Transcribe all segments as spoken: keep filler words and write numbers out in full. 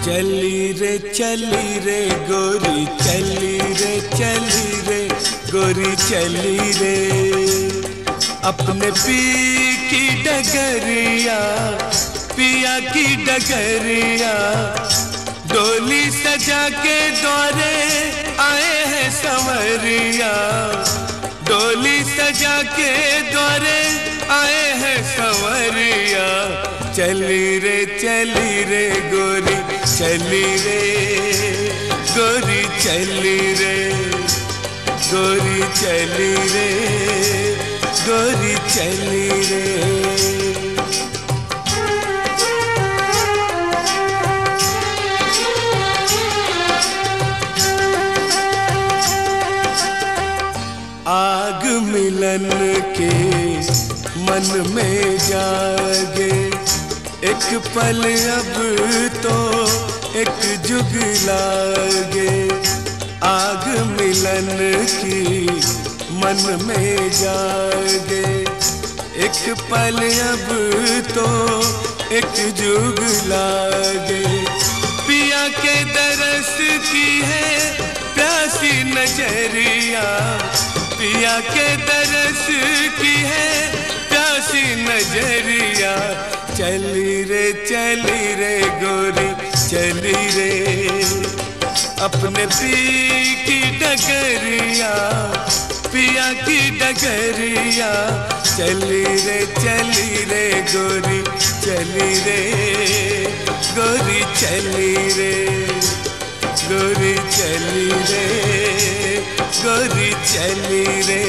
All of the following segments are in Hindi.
चली रे चली रे गोरी चली रे चली रे गोरी चली रे अपने पी की डगरिया पिया की डगरिया डोली सजा के द्वारे आए हैं संवरिया डोली सजा के द्वारे आए हैं संवरिया चली रे चली रे गोरी चली रे गोरी चली रे गोरी चली रे गोरी चली रे आग मिलन के मन में जागे एक पल अब तो एक जुग लागे आग मिलन की मन में जागे एक पल अब तो एक जुग लागे पिया के दरस की है प्यासी नजरिया पिया के दरस की है प्यासी नजरिया चली रे चली रे गोरी चली रे अपने पी की डगरिया पिया की डगरिया चली रे चली रे गोरी चली रे गोरी चली रे गोरी चली रे गोरी चली रे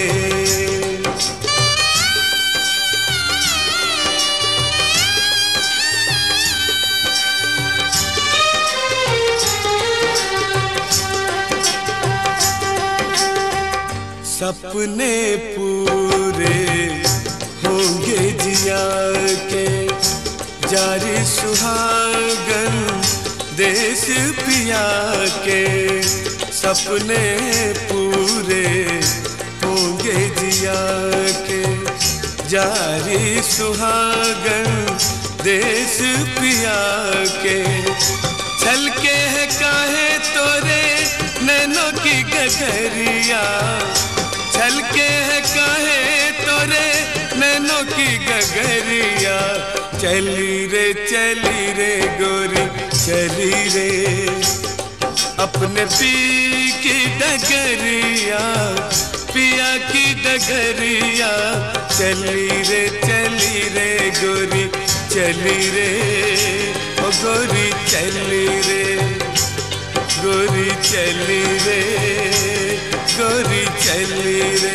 सपने पूरे होंगे जिया के जारी सुहागन देश पिया के सपने पूरे होंगे जिया के जारी सुहागन देश पिया के छलके है काहे तोरे नैनों की गगरिया छलके है काहे तोरे नैनों की गगरिया चली रे चली रे गोरी चली रे अपने पी की डगरिया पिया की डगरिया चली रे चली रे गोरी चली रे ओ गोरी चली रे गोरी चली रे गोरी चली रे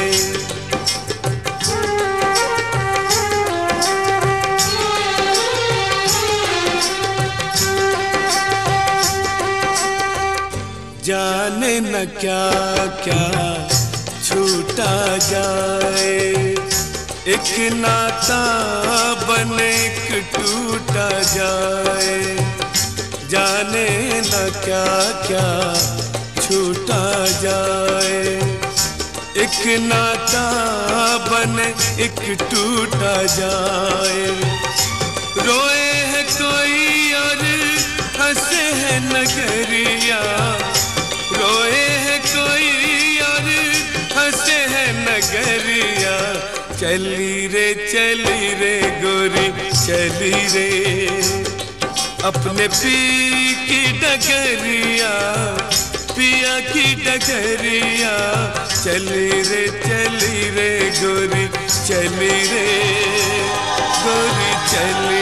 जाने न क्या क्या छूटा जाए एक नाता बने एक टूटा जाए जाने न क्या क्या छूटा जाए एक नाता बने एक टूटा जाए रोए है कोई और हंसे है नगरिया रोए है कोई और हंसे है नगरिया चली रे चली रे गोरी चली रे अपने पी की डगरिया पिया की डगरिया चली रे चली रे गोरी चली रे गोरी चली